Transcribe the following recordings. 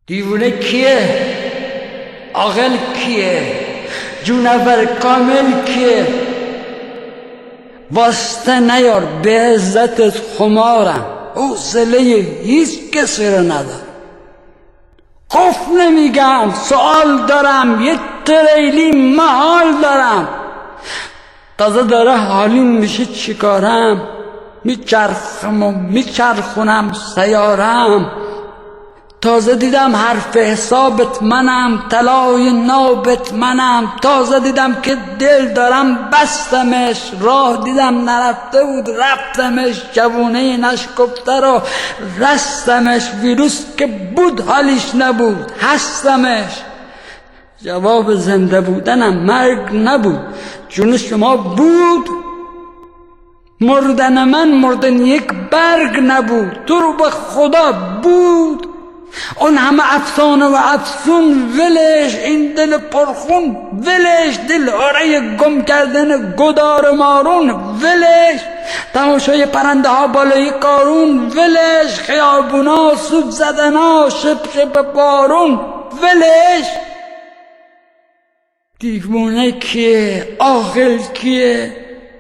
دیوونه کیه؟ عاقل کیه؟ جونور کامل کیه؟ واسطه نیار، به عزتت خمارم، حوصله هیچ کسی رو ندارم. خوف نمیگم، سوال دارم، یه تریلی محال دارم. تازه داره حالیم میشه چیکارم؟ میچرخم و میچرخونم سیارم. تازه دیدم حرف حسابت منم، طلای نابت منم. تازه دیدم که دل دارم بستمش، راه دیدم نرفته بود رفتمش. جوونه نشکفته رو رستمش، ویروس که بود حالیش نبود هستمش. جواب زنده بودنم مرگ نبود، جون شما بود. مردن من مردن یک برگ نبود، تو رو به خدا بود. اون همه افسانه و افسون ولش، این دل پرخون ولش، دل آره گم کردن گدار مارون ولش، تماشای پرنده ها بالای قارون ولش، خیابونا سوب زدنا شپ شپ بارون ولش. دیوونه کیه؟ عاقل کیه؟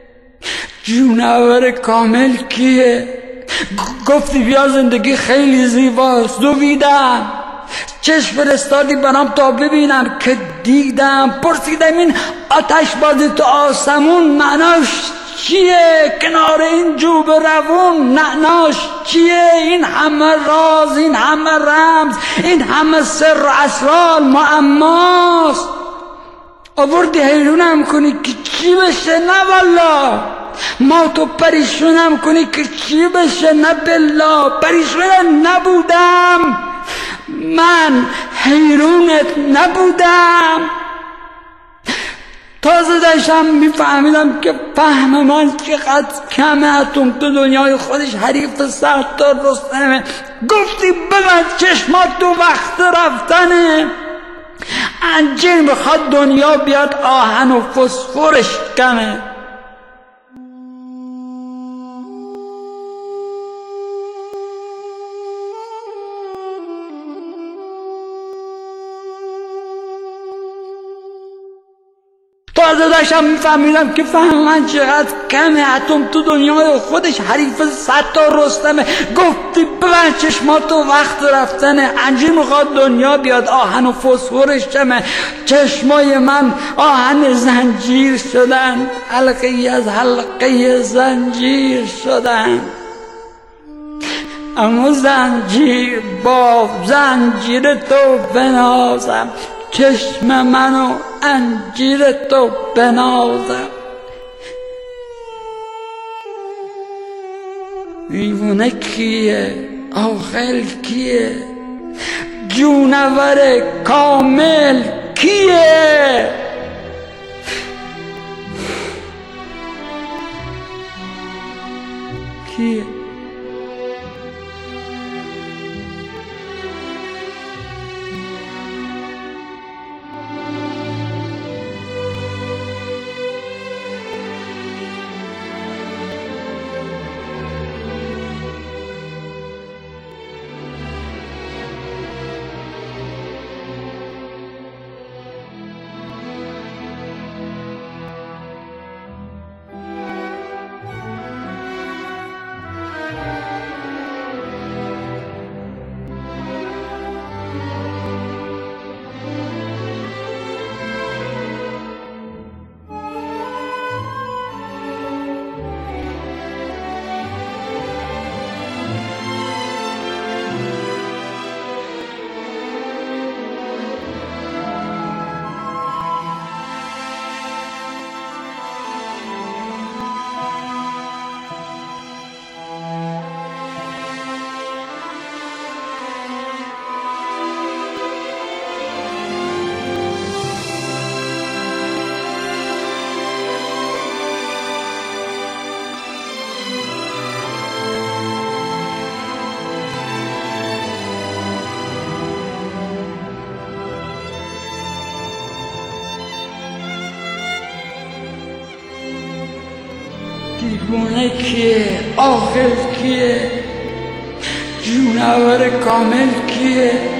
جونور کامل کیه؟ گفتی بیا زندگی خیلی زیباست، دویدم، چشم فرستادی برام تا ببینم که دیدم. پرسیدم این آتش بازی تو آسمون معناش چیه؟ کنار این جوب روون معناش چیه؟ این همه راز، این همه رمز، این همه سر و اسرار معماست. آوردی حیرونم کنی که چی بشه؟ نه والله. ما تو پریشونم کنی که چی بشه؟ نه بالله. پریشون نبودم من، حیرونت نبودم. تازه داشتم میفهمیدم که فهم من چقدر کمه. اتم تو دنیای خودش حریف سختار رستمه. گفتی ببند چشمات، تو وقت رفتنه. انجیر میخواد دنیا بیاد آهن و فسفرش کمه. تازه داشتم میفهمیدم که فهم من چقدر کمه. اتم تو دنیای خودش حریف ستار رستمه. گفتی ببند چشماتو وقت رفتنه. انجیر میخواد دنیا بیاد آهن و فسفرش کمه. چشمای من آهن زنجیر شدن، حلقه از حلقه زنجیر شدن. اما زنجیر با زنجیر تو بنازم، چشم منو انجیر تو بنازم. دیوونه کیه؟ عاقل کیه؟ جونور کامل کیه؟ کیه؟ دیوونه کیه؟ عاقل کیه؟ جونور کامل کیه؟